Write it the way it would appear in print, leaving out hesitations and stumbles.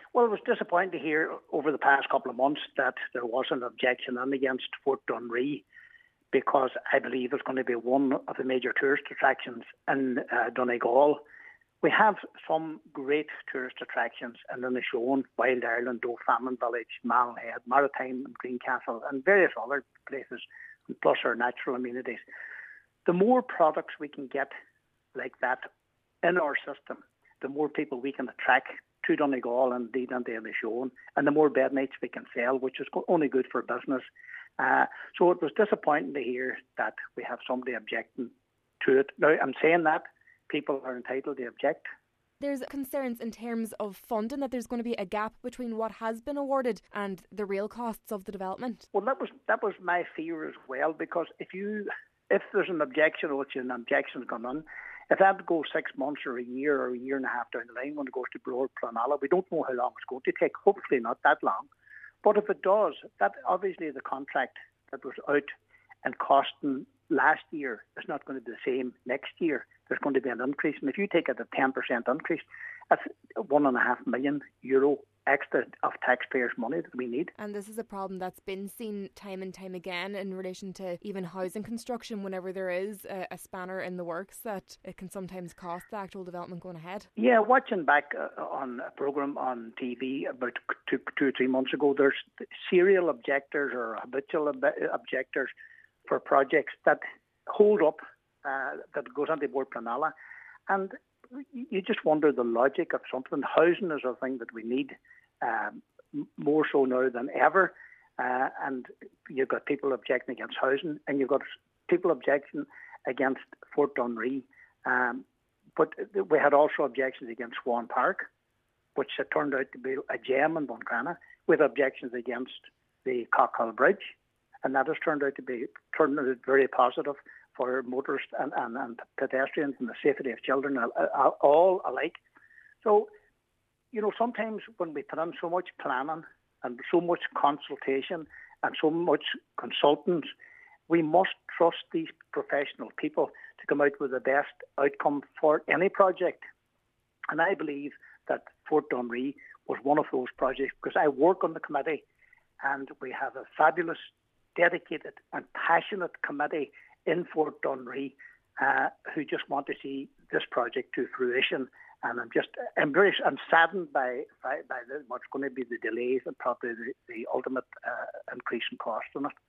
Well, it was disappointing to hear over the past couple of months that there was an objection in against Fort Dunree, because I believe it's going to be one of the major tourist attractions in Donegal. We have some great tourist attractions in Inishowen, Wild Ireland, Famine Village, Malhead, Maritime and Greencastle, and various other places, and plus our natural amenities. The more products we can get like that in our system, the more people we can attract to Donegal and indeed into Inishowen, and the more bed nights we can sell, which is only good for business. So it was disappointing to hear that we have somebody objecting to it. Now, I'm saying that people are entitled to object. There's concerns in terms of funding, that there's going to be a gap between what has been awarded and the real costs of the development. Well, that was my fear as well, because if there's an objection, which an objection gone on, if that goes 6 months or a year and a half down the line when it goes to Broad Planala, we don't know how long it's going to take. Hopefully not that long. But if it does, that obviously the contract that was out and costing last year is not going to be the same next year. There's going to be an increase. And if you take it a 10% increase, that's €1.5 million extra of taxpayers' money that we need. And this is a problem that's been seen time and time again in relation to even housing construction. Whenever there is a spanner in the works, that it can sometimes cost the actual development going ahead. Yeah, watching back on a programme on TV about 2 or 3 months ago, there's serial objectors or habitual objectors for projects that hold up, that goes on the Board Planala. And you just wonder the logic of something. Housing is a thing that we need more so now than ever. And you've got people objecting against housing, and you've got people objecting against Fort Dunree. But we had also objections against Swan Park, which had turned out to be a gem in Buncrana, with objections against the Cockhill Bridge. And that has turned out very positive for motorists and pedestrians and the safety of children, all alike. So, sometimes when we put in so much planning and so much consultation and so much consultants, we must trust these professional people to come out with the best outcome for any project. And I believe that Fort Dunree was one of those projects, because I work on the committee, and we have a fabulous, dedicated and passionate committee in Fort Dunree who just want to see this project to fruition. And I'm saddened by what's going to be the delays and probably the ultimate increase in cost on it.